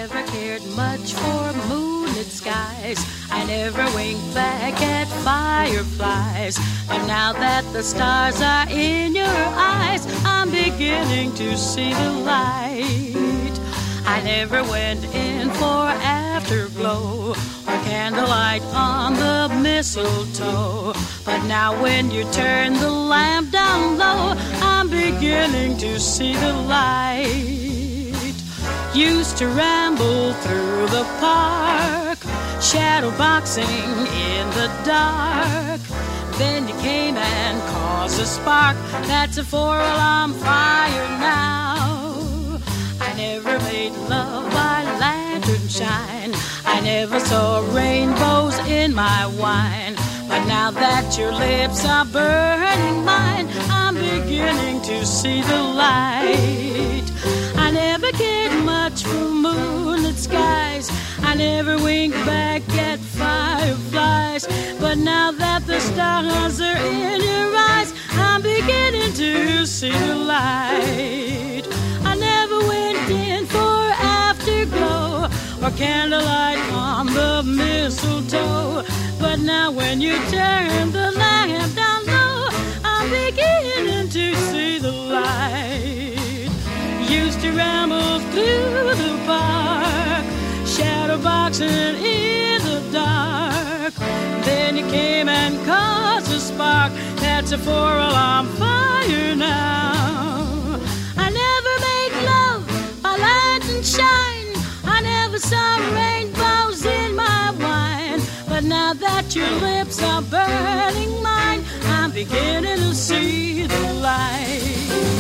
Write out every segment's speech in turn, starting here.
never cared much for moonlit skies. I never winked back at fireflies. But now that the stars are in your eyes, I'm beginning to see the light. I never went in for afterglow or candlelight on the mistletoe. But now when you turn the lamp down low, I'm beginning to see the light. Used to ramble through the park, shadow boxing in the dark. Then you came and caused a spark. That's a 4-alarm fire now. I never made love by lantern shine. I never saw rainbows in my wine. But now that your lips are burning mine, I'm beginning to see the light. I never cared much for moonlit skies. I never winked back at fireflies. But now that the stars are in your eyes, I'm beginning to see the light. I never went in for afterglow or candlelight on the mistletoe. But now when you turn the lamp down low, I'm beginning to see the light. Used to ramble through the park, shadow boxing in the dark. Then you came and caused a spark. That's a 4-alarm fire now. I never made love by lantern shine. I never saw rainbows in my wine. But now that your lips are burning mine, I'm beginning to see the light.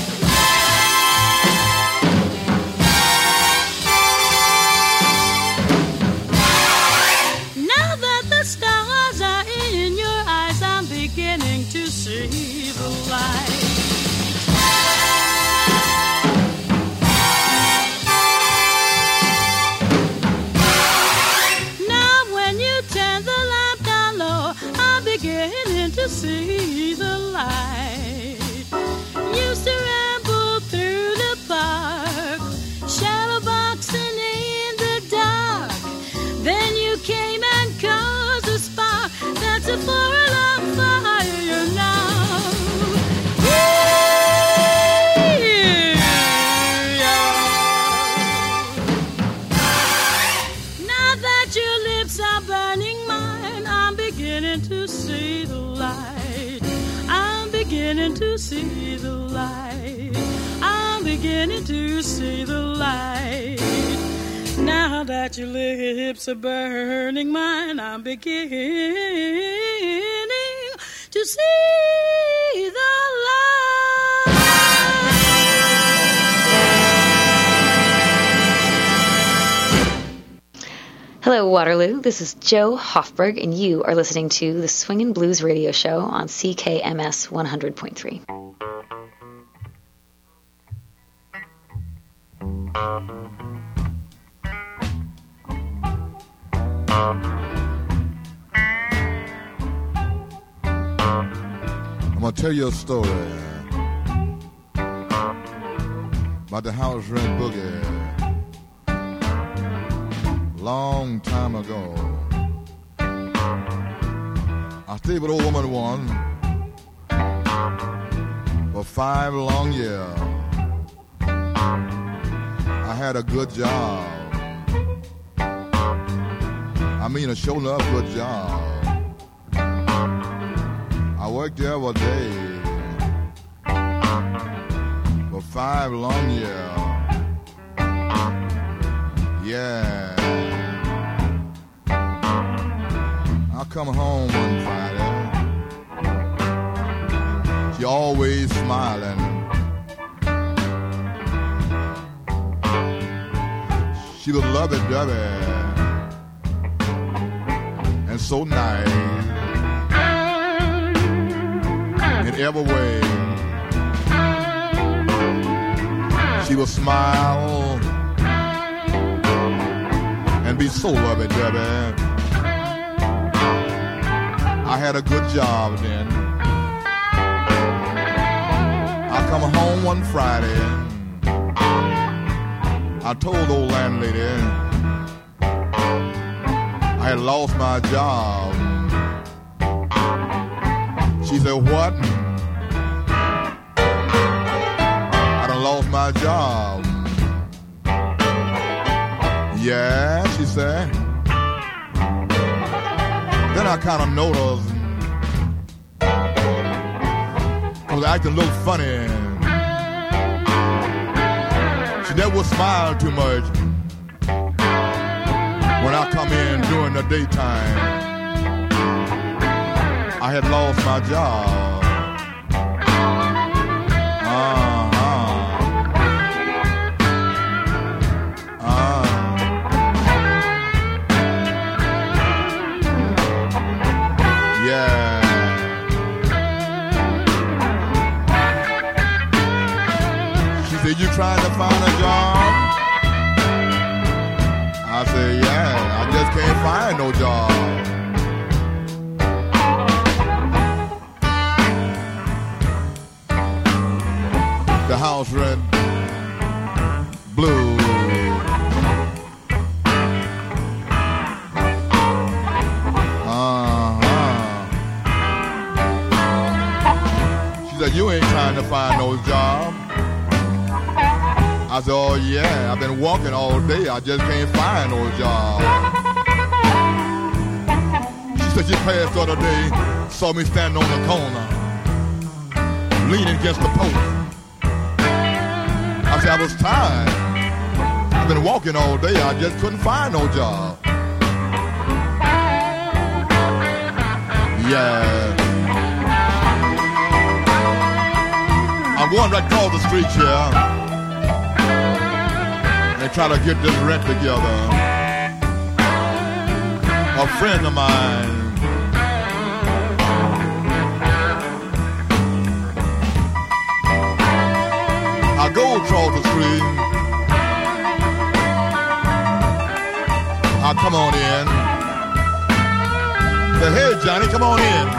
Now that the stars are in your eyes, I'm beginning to see the light. Beginning to see the light. Used to ramble through the park, shadow boxing in the dark. Then you came and caused a spark. That's a 4-alarm fire now. Now that your lips are burning mine, I'm beginning to see the light. I'm beginning to see the light. I'm beginning to see the light. Now that your lips are burning mine, I'm beginning to see the light. Hello, Waterloo. This is Joe Hoffberg, and you are listening to the Swingin' Blues Radio Show on CKMS 100.3. I'm going to tell you a story about the house rent boogie. Long time ago, I stayed with an old woman one for 5 long years. I had a good job. I mean, a sure enough good job. I worked there every day for 5 long years. Yeah. I come home one Friday. She always smiling. She was lovey-dovey and so nice in every way. She would smile and be so lovey-dovey. I had a good job then. I come home one Friday. I told the old landlady I had lost my job. She said, what? I done lost my job. Yeah, she said. Then I kind of noticed I was acting a little funny. She never smiled too much when I come in during the daytime. I had lost my job. Yeah. She said, you trying to find a job? I said, yeah, I just can't find no job. The house rent blue. She said, you ain't trying to find no job. I said, oh yeah, I've been walking all day, I just can't find no job. She said she passed the other day, saw me standing on the corner, leaning against the post. I said, I was tired. I've been walking all day, I just couldn't find no job. Yeah. I'm going right across the street here and try to get this rent together. A friend of mine I go across the street. I come on in. Say, hey Johnny, come on in.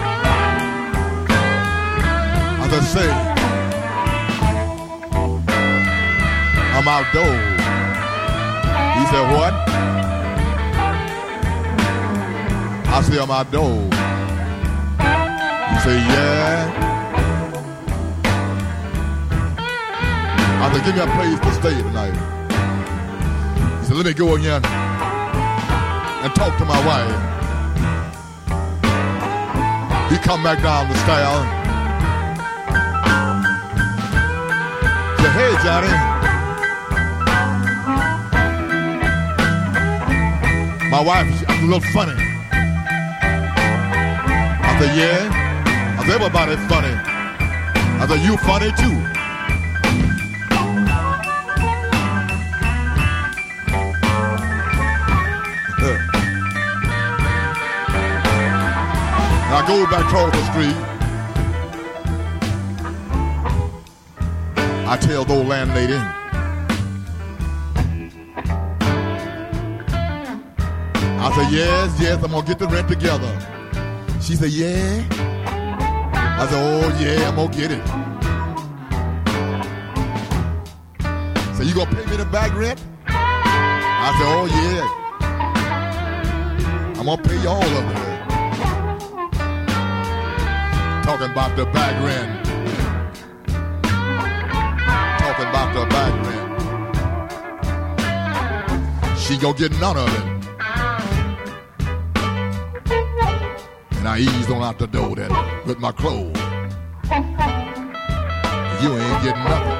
I said, say, I'm outdoors. He said, what? I said, I'm outdoors. He said, yeah. I said, give me a place to stay tonight. He said, let me go again and talk to my wife. He come back down the stairs. Said, hey Johnny. My wife, she's a little funny. I said, yeah. I said, everybody's funny. I said, you funny too. And I go back across the street. I tell the old landlady, I said, yes, I'm gonna get the rent together. She said, yeah. I said, oh yeah, I'm gonna get it. So you gonna pay me the back rent? I said, oh yeah. I'm gonna pay you all of it. Talking about the back rent. Talking about the back rent. She gonna get none of it. And I eased on out the door then with my clothes. You ain't getting nothing.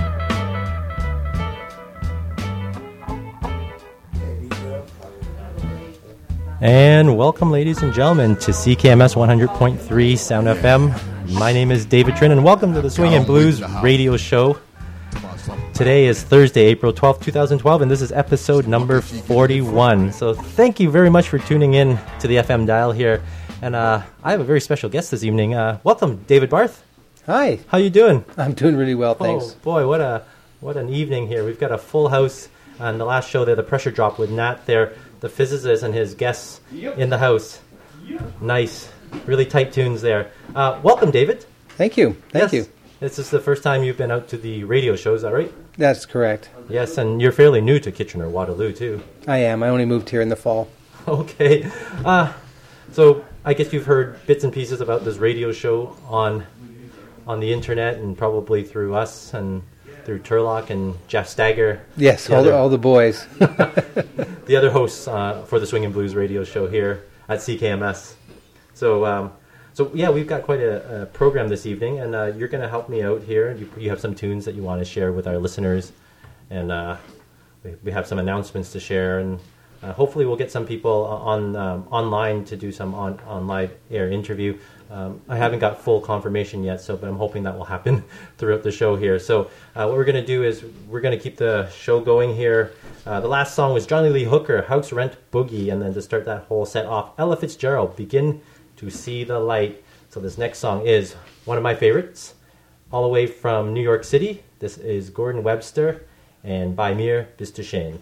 And welcome, ladies and gentlemen, to CKMS 100.3 Sound FM. My name is David Trin, and welcome to the Swing and Blues radio show. Today is Thursday, April 12th, 2012, and this is episode number 41. So thank you very much for tuning in to the FM dial here. And I have a very special guest this evening. Welcome, David Barth. Hi. How you doing? I'm doing really well, thanks. Oh, boy, what an evening here. We've got a full house on the last show there, The Pressure Drop, with Nat there, the physicist and his guests in the house. Nice. Really tight tunes there. Welcome, David. Thank you. Thank you. This is the first time you've been out to the radio show, is that right? That's correct. Yes, and you're fairly new to Kitchener-Waterloo, too. I am. I only moved here in the fall. Okay. So I guess you've heard bits and pieces about this radio show on the internet and probably through us and through Turlock and Jeff Stagger. Yes, all the boys. The other hosts for the Swing and Blues radio show here at CKMS. So yeah, we've got quite a program this evening, and you're going to help me out here. You have some tunes that you want to share with our listeners, and we have some announcements to share, and hopefully we'll get some people online to do some on live air interview. I haven't got full confirmation yet, but I'm hoping that will happen throughout the show here. So what we're going to do is we're going to keep the show going here. The last song was Johnny Lee Hooker, House Rent Boogie, and then to start that whole set off, Ella Fitzgerald, Begin to See the Light. So this next song is one of my favorites, all the way from New York City. This is Gordon Webster and By Mir Bistushane.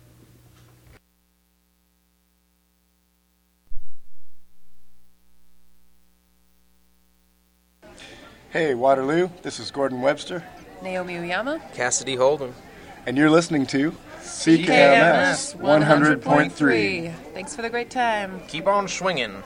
Hey, Waterloo, this is Gordon Webster. Naomi Uyama. Cassidy Holden. And you're listening to CKMS 100.3. Thanks for the great time. Keep on swinging.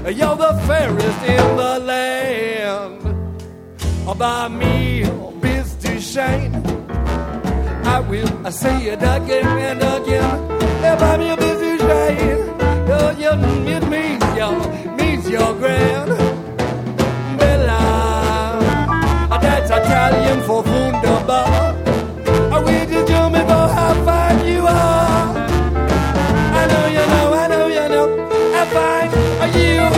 You're the fairest in the land. By me, Mr. Shane, I will say it again and again. By me, Mr. Shane, it means you're grand. Bella, that's Italian for wunderbar. We just jump for how fine you are. I know you know, how fine you are.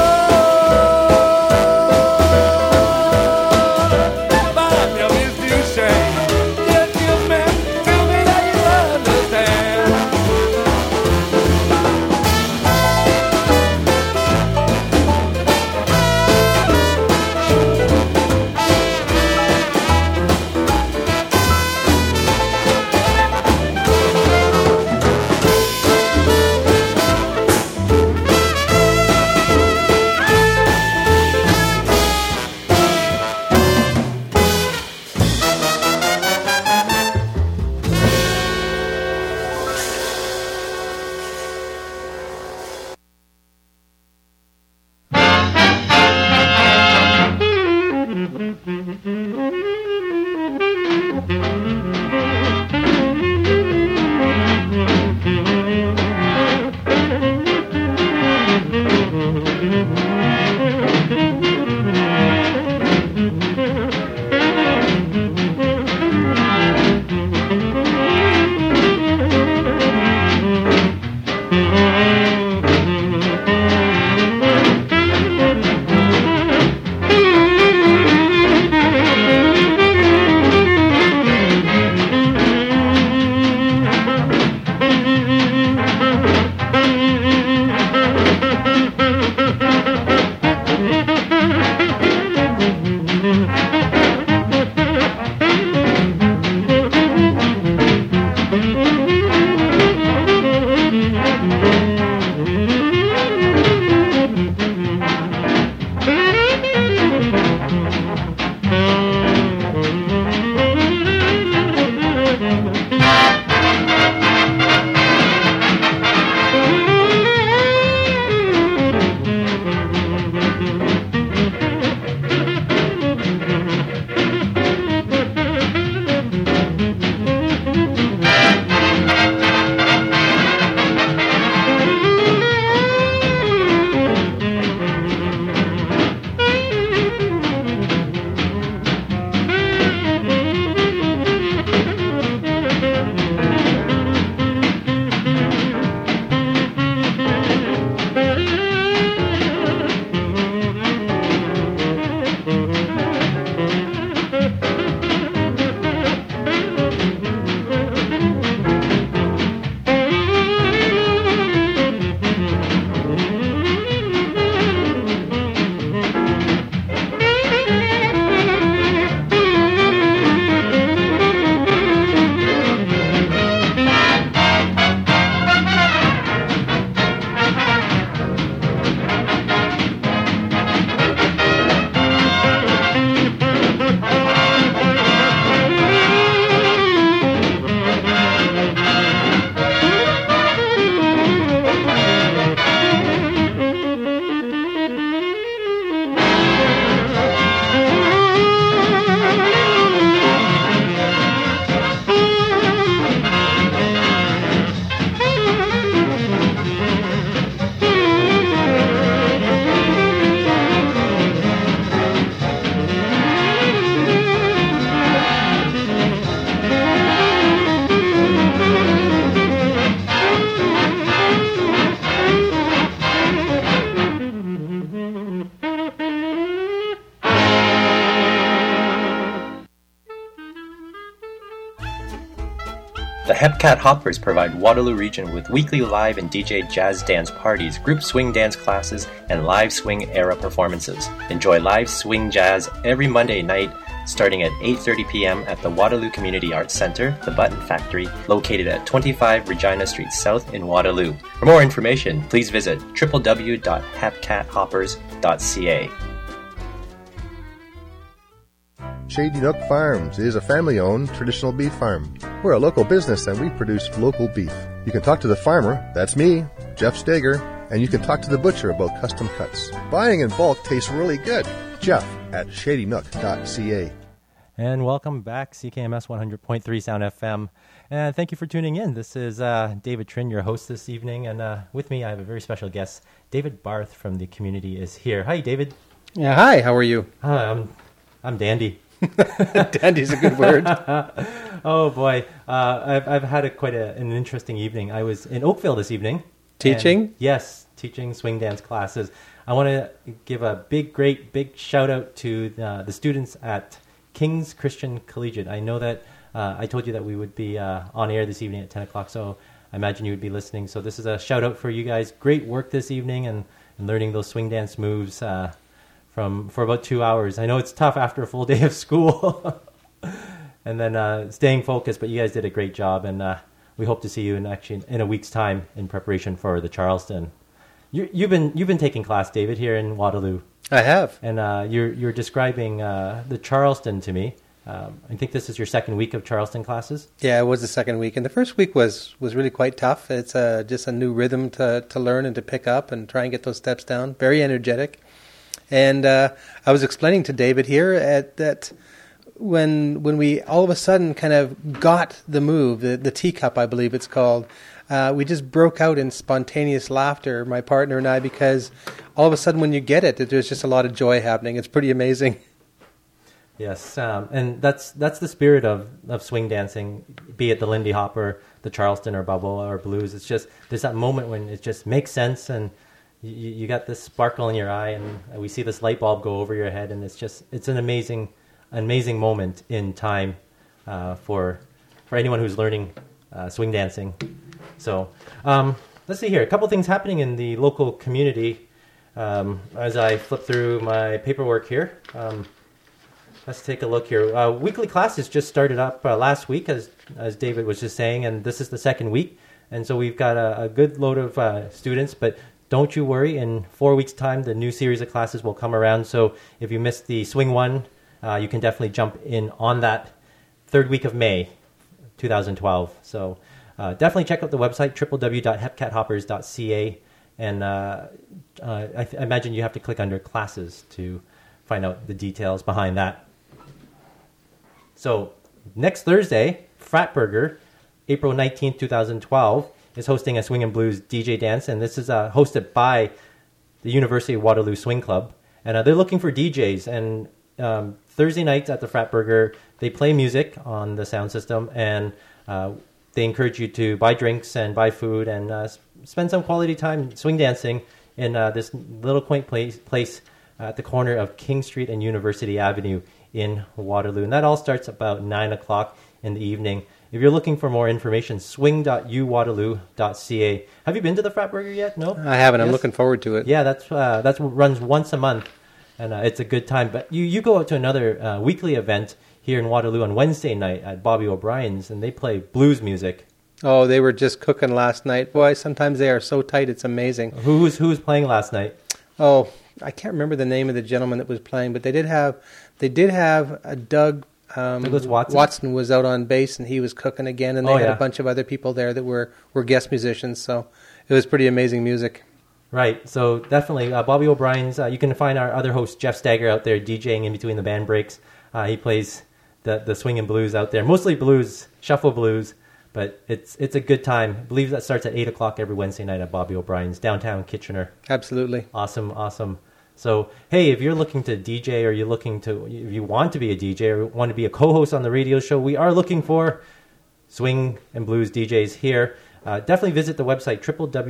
The Hepcat Hoppers provide Waterloo Region with weekly live and DJ jazz dance parties, group swing dance classes, and live swing era performances. Enjoy live swing jazz every Monday night starting at 8:30 p.m. at the Waterloo Community Arts Centre, the Button Factory, located at 25 Regina Street South in Waterloo. For more information, please visit www.hepcathoppers.ca. Shady Nook Farms is a family-owned traditional beef farm. We're a local business and we produce local beef. You can talk to the farmer, that's me, Jeff Steger, And you can talk to the butcher about custom cuts. Buying in bulk tastes really good. Jeff at shadynook.ca. And welcome back, CKMS 100.3 Sound FM. And thank you for tuning in. This is David Trin, your host this evening. And with me, I have a very special guest. David Barth from the community is here. Hi, David. Yeah, hi. How are you? I'm dandy. Dandy's a good word. Oh, boy. I've had quite an interesting evening. I was in Oakville this evening. Teaching? Yes, teaching swing dance classes. I want to give a big shout out to the students at King's Christian Collegiate. I know that I told you that we would be on air this evening at 10 o'clock, so I imagine you would be listening. So this is a shout out for you guys. Great work this evening and learning those swing dance moves for about 2 hours. I know it's tough after a full day of school and then staying focused, but you guys did a great job, and we hope to see you in a week's time in preparation for the Charleston. You've been taking class, David, here in Waterloo. I have. And you're describing the Charleston to me. I think this is your second week of Charleston classes. Yeah, it was the second week. And the first week was really quite tough. It's just a new rhythm to learn and to pick up and try and get those steps down. Very energetic. And I was explaining to David here that when we all of a sudden kind of got the move, the teacup, I believe it's called, we just broke out in spontaneous laughter, my partner and I, because all of a sudden when you get it, there's just a lot of joy happening. It's pretty amazing. Yes, and that's the spirit of swing dancing, be it the Lindy Hop or the Charleston or Bubble or Blues. It's just there's that moment when it just makes sense, and you got this sparkle in your eye, and we see this light bulb go over your head, and it's an amazing moment in time for anyone who's learning swing dancing. So let's see here. A couple things happening in the local community as I flip through my paperwork here. Let's take a look here. Weekly classes just started up last week, as David was just saying, and this is the second week. And so we've got a good load of students, but don't you worry. In 4 weeks' time, the new series of classes will come around. So if you missed the Swing 1, you can definitely jump in on that third week of May 2012. So definitely check out the website, www.hepcathoppers.ca. And I imagine you have to click under classes to find out the details behind that. So next Thursday, Fratburger, April 19th, 2012, is hosting a Swing and Blues DJ dance, and this is hosted by the University of Waterloo Swing Club. And they're looking for DJs, and Thursday nights at the Fratburger, they play music on the sound system, and they encourage you to buy drinks and buy food and spend some quality time swing dancing in this little quaint place at the corner of King Street and University Avenue in Waterloo. And that all starts about 9 o'clock in the evening. If you're looking for more information, swing.uwaterloo.ca. Have you been to the Fratburger yet? No? I haven't. Yes? I'm looking forward to it. Yeah, that's runs once a month, and it's a good time. But you go out to another weekly event here in Waterloo on Wednesday night at Bobby O'Brien's, and they play blues music. Oh, they were just cooking last night. Boy, sometimes they are so tight, it's amazing. Who was playing last night? Oh, I can't remember the name of the gentleman that was playing, but they did have a Doug Douglas Watson. Watson was out on bass, and he was cooking again, and they had a bunch of other people there that were guest musicians, so it was pretty amazing music. Right, so definitely Bobby O'Brien's. You can find our other host, Jeff Stagger, out there DJing in between the band breaks. He plays the swing and blues out there, mostly blues, shuffle blues, but it's a good time. I believe that starts at 8 o'clock every Wednesday night at Bobby O'Brien's, downtown Kitchener. Absolutely. Awesome. So, hey, if you're looking to DJ, or if you want to be a DJ or want to be a co-host on the radio show, we are looking for swing and blues DJs here. Definitely visit the website,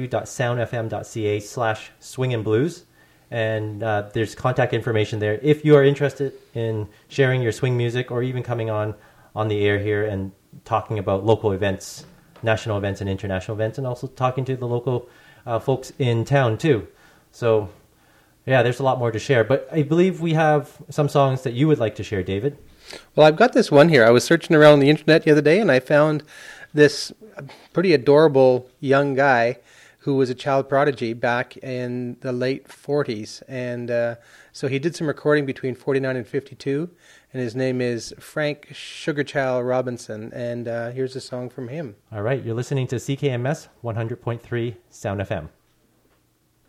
www.soundfm.ca/swingandblues. And there's contact information there if you are interested in sharing your swing music, or even coming on the air here and talking about local events, national events and international events, and also talking to the local folks in town too. So, yeah, there's a lot more to share. But I believe we have some songs that you would like to share, David. Well, I've got this one here. I was searching around the internet the other day, and I found this pretty adorable young guy who was a child prodigy back in the late 40s. And so he did some recording between 49 and 52, and his name is Frank Sugarchild Robinson. And here's a song from him. All right, you're listening to CKMS 100.3 Sound FM.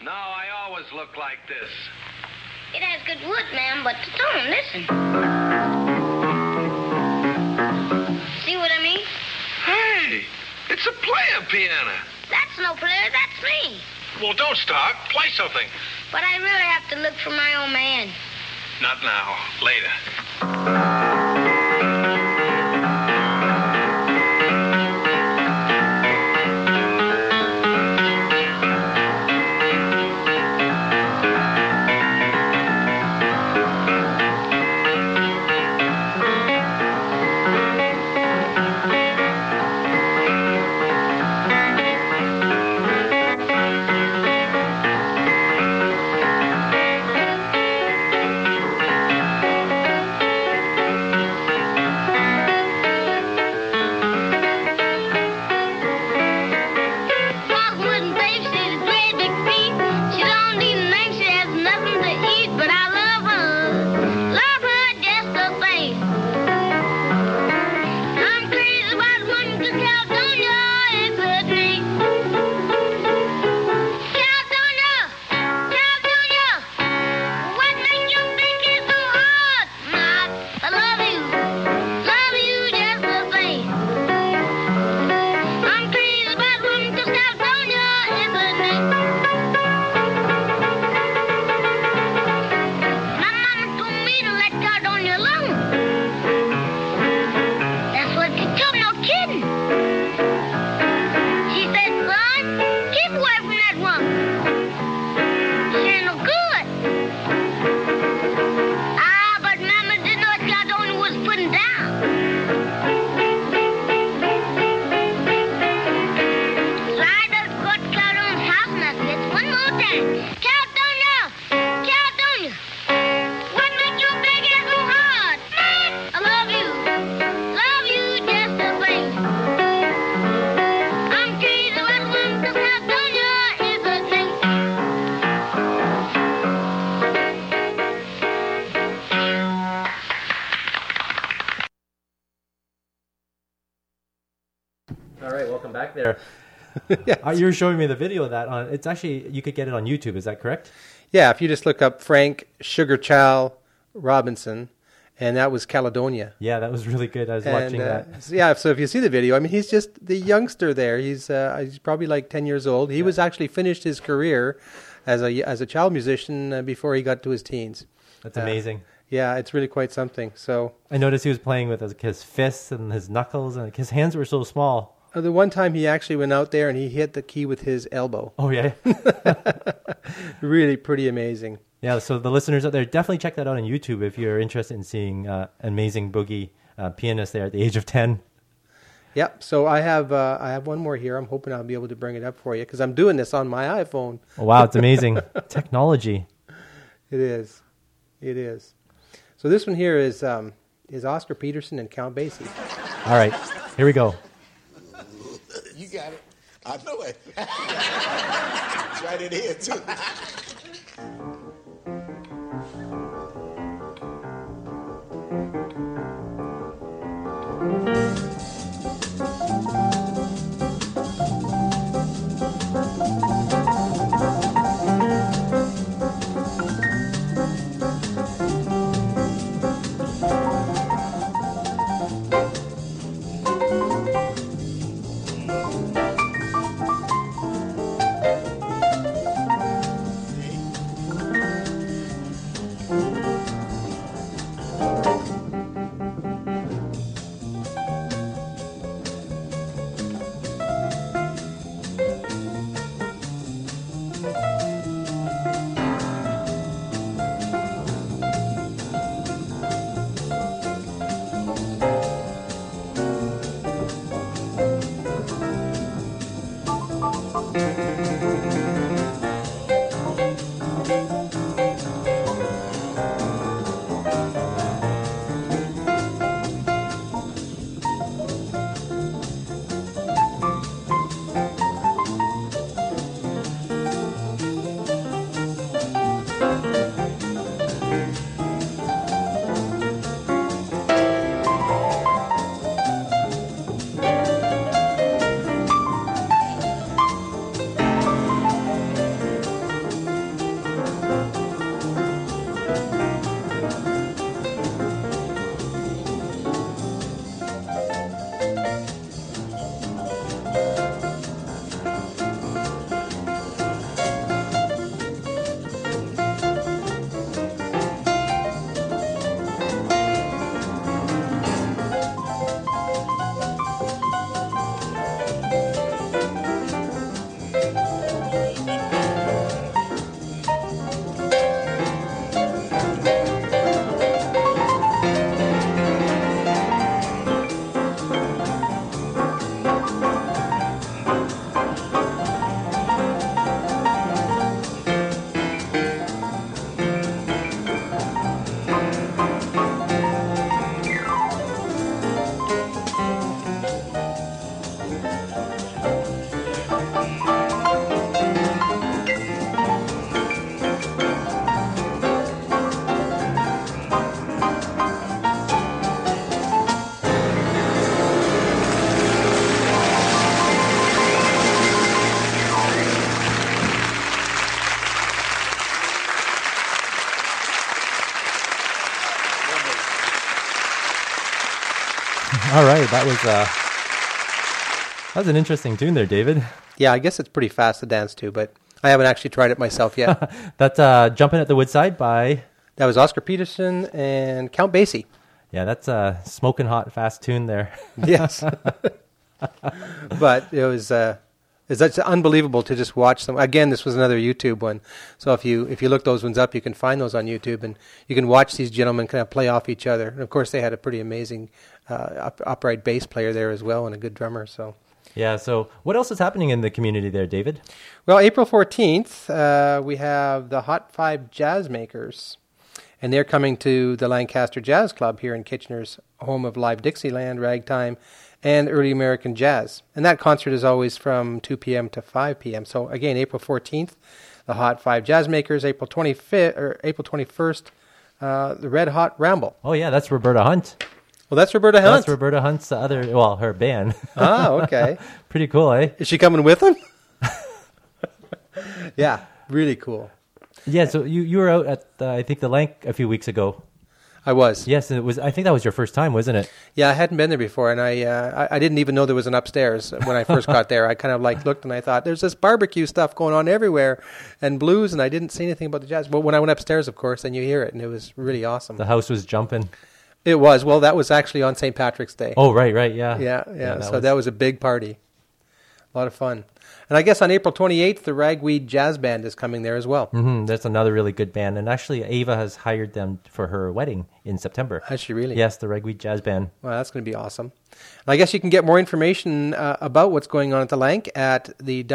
No, I always look like this. It has good wood, ma'am, but don't listen. See what I mean? Hey, it's a player piano. That's no player, that's me. Well, don't start. Play something. But I really have to look for my old man. Not now. Later. There. Yes. You're showing me the video of that on. It's actually, you could get it on YouTube. Is that correct? Yeah, if you just look up Frank Sugar Chow Robinson, and that was Caledonia. Yeah, that was really good. I was watching that. Yeah, so if you see the video, I mean, he's just the youngster there. He's probably like 10 years old. He was actually finished his career as a child musician before he got to his teens. That's amazing. Yeah, it's really quite something. So I noticed he was playing with his fists and his knuckles, and his hands were so small. The one time he actually went out there and he hit the key with his elbow. Oh, yeah. Really pretty amazing. Yeah, so the listeners out there, definitely check that out on YouTube if you're interested in seeing amazing boogie pianist there at the age of 10. Yep, so I have one more here. I'm hoping I'll be able to bring it up for you because I'm doing this on my iPhone. Oh, wow, it's amazing. Technology. It is. It is. So this one here is Oscar Peterson and Count Basie. All right, here we go. You got it. I know it. It's right in here, too. All right, that was an interesting tune there, David. Yeah, I guess it's pretty fast to dance to, but I haven't actually tried it myself yet. That's Jumpin' at the Woodside by... That was Oscar Peterson and Count Basie. Yeah, that's a smoking hot, fast tune there. Yes. But it was... It's unbelievable to just watch them. Again, this was another YouTube one. So if you look those ones up, you can find those on YouTube, and you can watch these gentlemen kind of play off each other. And of course, they had a pretty amazing upright bass player there as well, and a good drummer. So yeah. So what else is happening in the community there, David? Well, April 14th, we have the Hot 5 Jazz Makers, and they're coming to the Lancaster Jazz Club here in Kitchener's home of live Dixieland, ragtime, and early American jazz. And that concert is always from 2 p.m. to 5 p.m. So again, April 14th, the Hot 5 Jazz Makers. April 21st, the Red Hot Ramble. Oh yeah, that's Roberta Hunt. Well, that's Roberta Hunt. That's Roberta Hunt's her band. Oh, okay. Pretty cool, eh? Is she coming with them? Yeah, really cool. Yeah, so you were out at I think the Lank a few weeks ago. I was. Yes, and it was. I think that was your first time, wasn't it? Yeah, I hadn't been there before, and I didn't even know there was an upstairs when I first got there. I kind of looked and I thought, there's this barbecue stuff going on everywhere, and blues, and I didn't see anything about the jazz. But when I went upstairs, of course, then you hear it, and it was really awesome. The house was jumping. It was. Well, that was actually on St. Patrick's Day. Oh, right, yeah. Yeah. So that was a big party. A lot of fun. And I guess on April 28th, the Ragweed Jazz Band is coming there as well. Mm-hmm. That's another really good band. And actually, Ava has hired them for her wedding in September. Has she really? Yes, the Ragweed Jazz Band. Well, that's going to be awesome. And I guess you can get more information about what's going on at the Lank at the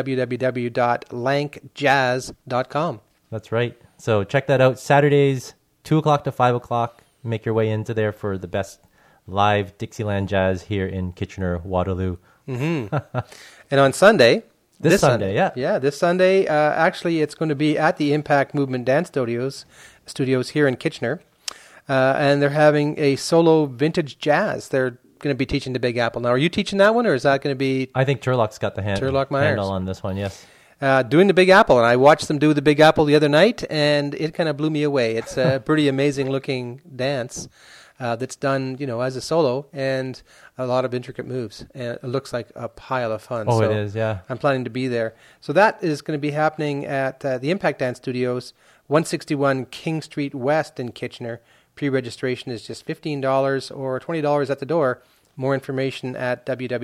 www.lankjazz.com. That's right. So check that out. Saturdays, 2 o'clock to 5 o'clock. Make your way into there for the best live Dixieland jazz here in Kitchener-Waterloo. Mm-hmm. And on Sunday... This Sunday, yeah. Yeah, this Sunday, actually, it's going to be at the Impact Movement Dance Studios here in Kitchener. And they're having a solo vintage jazz. They're going to be teaching the Big Apple. Now, are you teaching that one, or is that going to be... I think Turlock's got the handle Myers on this one, yes. Doing the Big Apple, and I watched them do the Big Apple the other night, and it kind of blew me away. It's a pretty amazing-looking dance that's done, as a solo, and a lot of intricate moves. And it looks like a pile of fun. Oh, so it is, yeah. I'm planning to be there. So that is going to be happening at the Impact Dance Studios, 161 King Street West in Kitchener. Pre-registration is just $15 or $20 at the door. More information at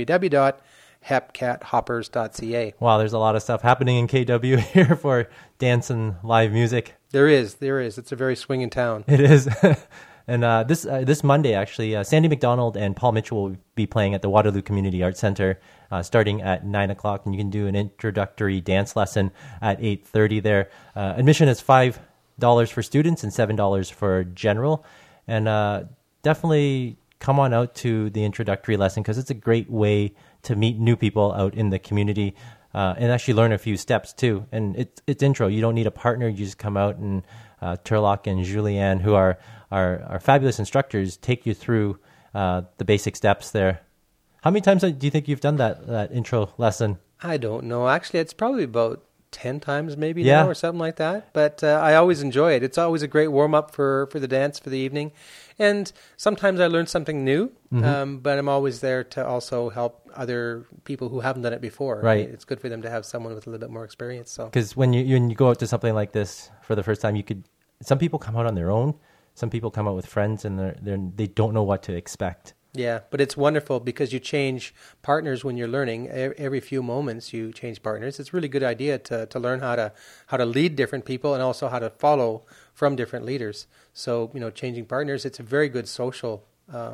www.hepcathoppers.ca. Wow, there's a lot of stuff happening in KW here for dance and live music. There is. It's a very swinging town. It is. And this Monday, actually, Sandy McDonald and Paul Mitchell will be playing at the Waterloo Community Arts Center starting at 9 o'clock. And you can do an introductory dance lesson at 8:30 there. Admission is $5 for students and $7 for general. And definitely come on out to the introductory lesson because it's a great way to meet new people out in the community and actually learn a few steps, too. And it's intro. You don't need a partner. You just come out, and Turlock and Julianne, who are fabulous instructors, take you through the basic steps there. How many times do you think you've done that intro lesson? I don't know. Actually, it's probably about 10 times maybe now or something like that. But I always enjoy it. It's always a great warm-up for the dance for the evening. And sometimes I learn something new, but I'm always there to also help other people who haven't done it before. Right. It's good for them to have someone with a little bit more experience. So, because when you go out to something like this for the first time, some people come out on their own. Some people come out with friends, and they don't know what to expect. Yeah, but it's wonderful because you change partners when you're learning. Every few moments you change partners. It's a really good idea to learn how to lead different people and also how to follow from different leaders. So, changing partners, it's a very good social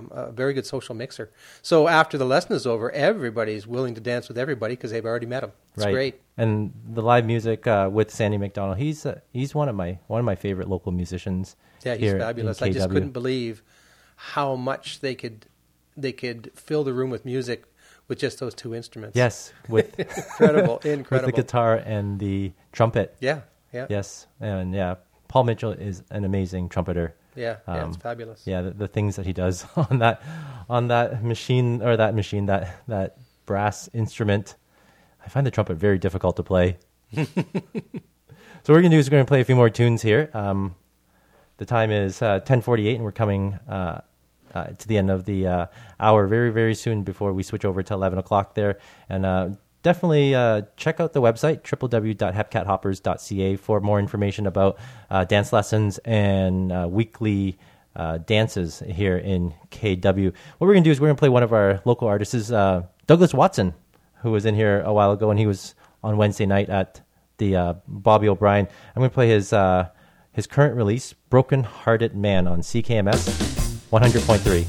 mixer. So after the lesson is over, everybody's willing to dance with everybody because they've already met them. It's great. And the live music with Sandy McDonald, he's one of my favorite local musicians. Yeah, he's fabulous. I just couldn't believe how much they could fill the room with music with just those two instruments. Yes, with incredible. With the guitar and the trumpet. Yeah. Yes, and Paul Mitchell is an amazing trumpeter. Yeah, it's fabulous. Yeah, the things that he does on that machine or that brass instrument. I find the trumpet very difficult to play. So what we're going to do is we're going to play a few more tunes here. The time is 10:48, and we're coming to the end of the hour very, very soon before we switch over to 11 o'clock there. And definitely check out the website, www.hepcathoppers.ca, for more information about dance lessons and weekly dances here in KW. What we're going to do is we're going to play one of our local artists, Douglas Watson, who was in here a while ago, and he was on Wednesday night at the Bobby O'Brien. I'm going to play his current release, Broken Hearted Man, on CKMS 100.3.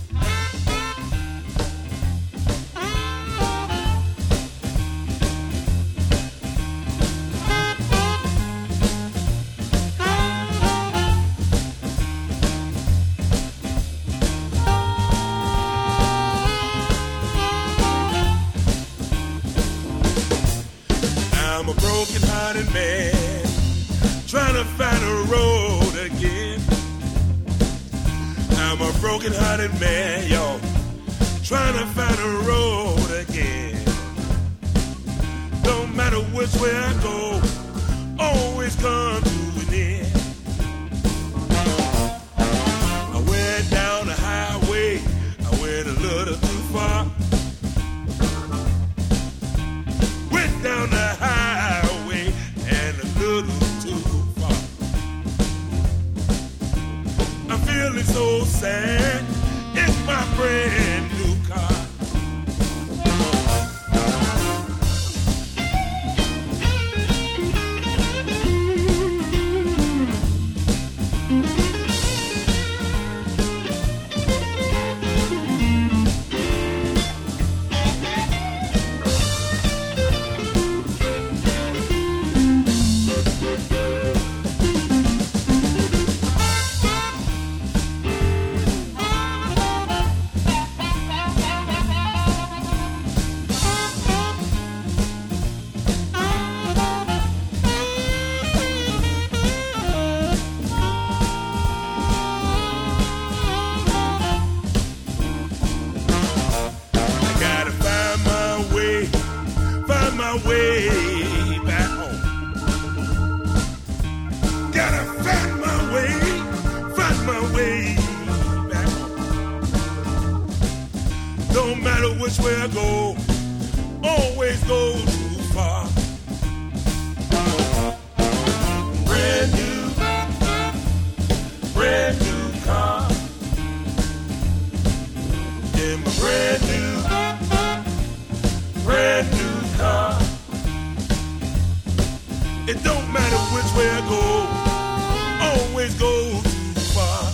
I'm a broken-hearted man, trying to find a road again. I'm a broken-hearted man, y'all, trying to find a road again. No matter which way I go, always come to an end. I went down the highway, I went a little too far. Went down the highway and a little too far. I'm feeling so sad in my brand new car. Way back home. Gotta find my way back home. No matter which way I go, always go too far. Brand new car. In my brand new car. It don't matter which way I go, always go too far.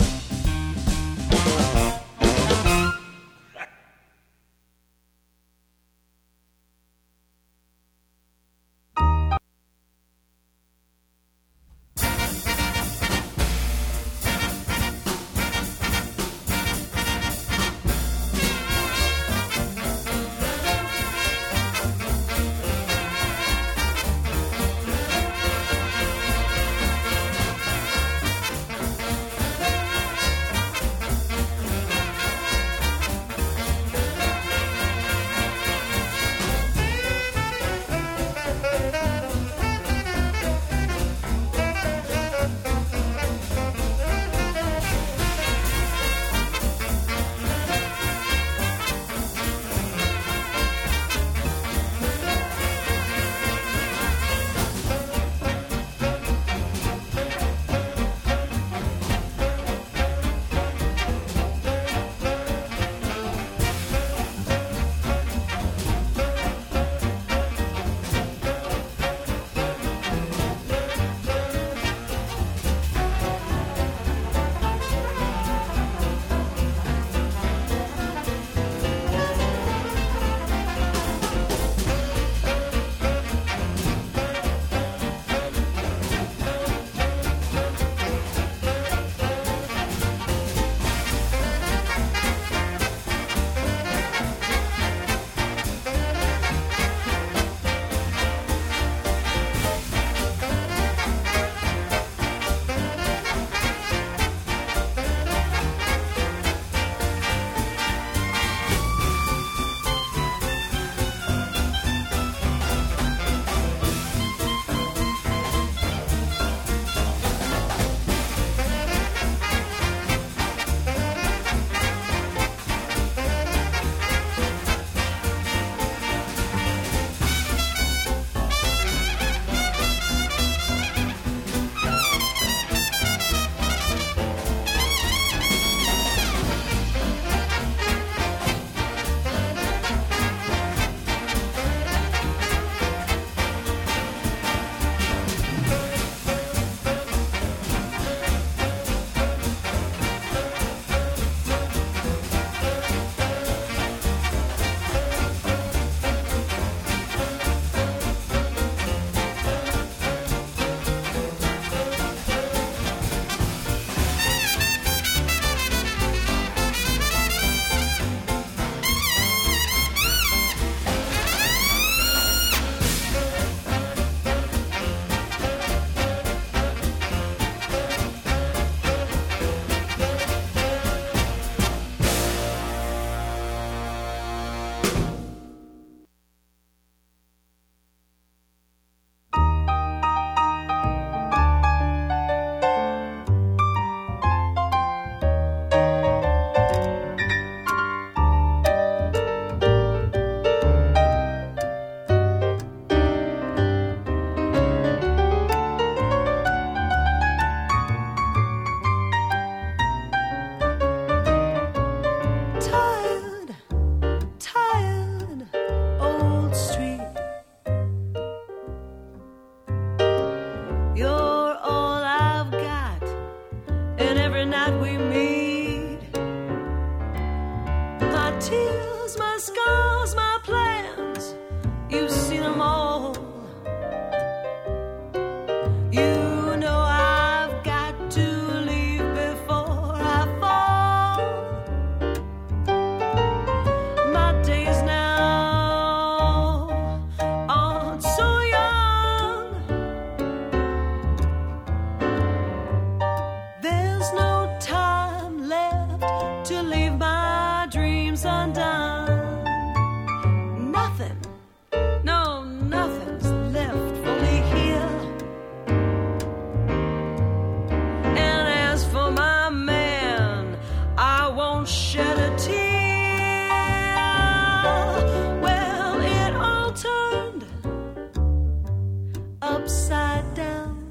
upside down.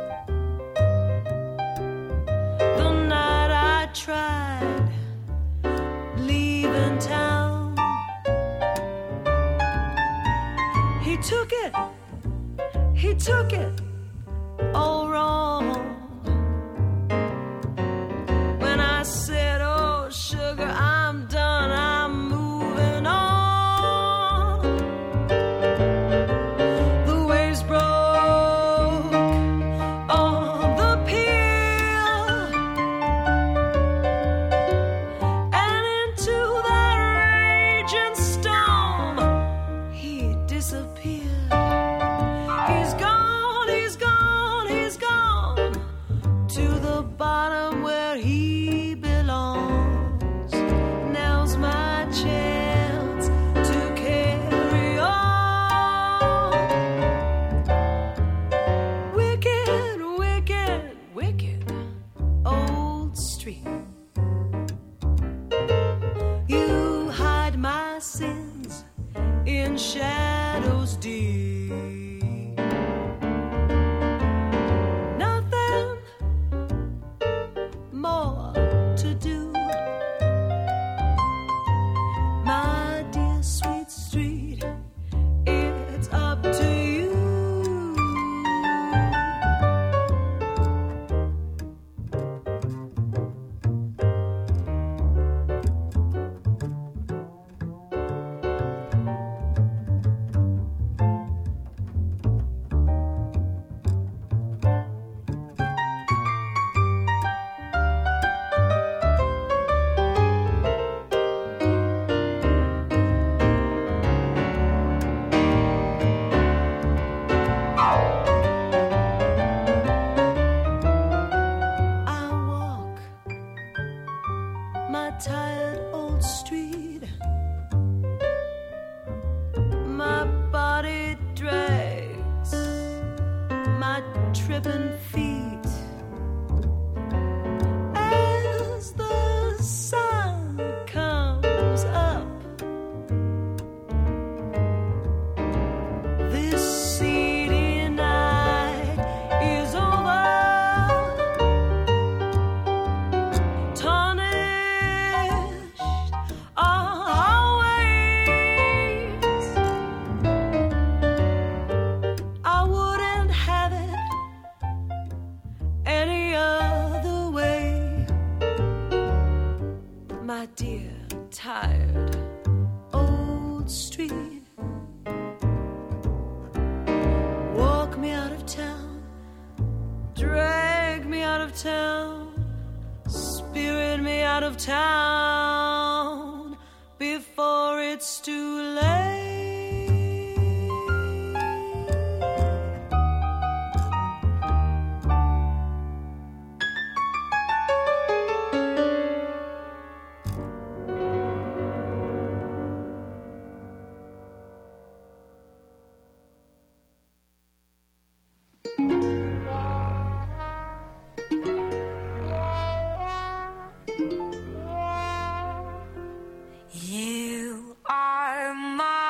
The night I tried leaving town, he took it all wrong. When I said, oh sugar, I'm done, I'm moving on, the waves broke on the pier, and into that raging storm he disappeared. He's gone, he's gone, he's gone to the bottom where he belongs. Now's my chance to carry on. Wicked, wicked, wicked old street. You hide my sins in shadows deep. Nothing more to do, my dear sweet street, it's up to you. I walk my tired old street, my body drags my tripping feet as the sun comes up. This seedy night is over, tarnished always. I wouldn't have it any other way, my dear tired old street. Walk me out of town, drag me out of town, spirit me out of town before it's too late. You are my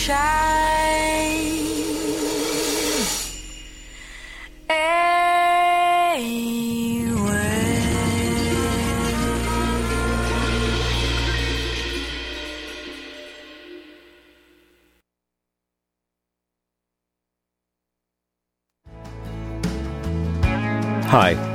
shine Hi,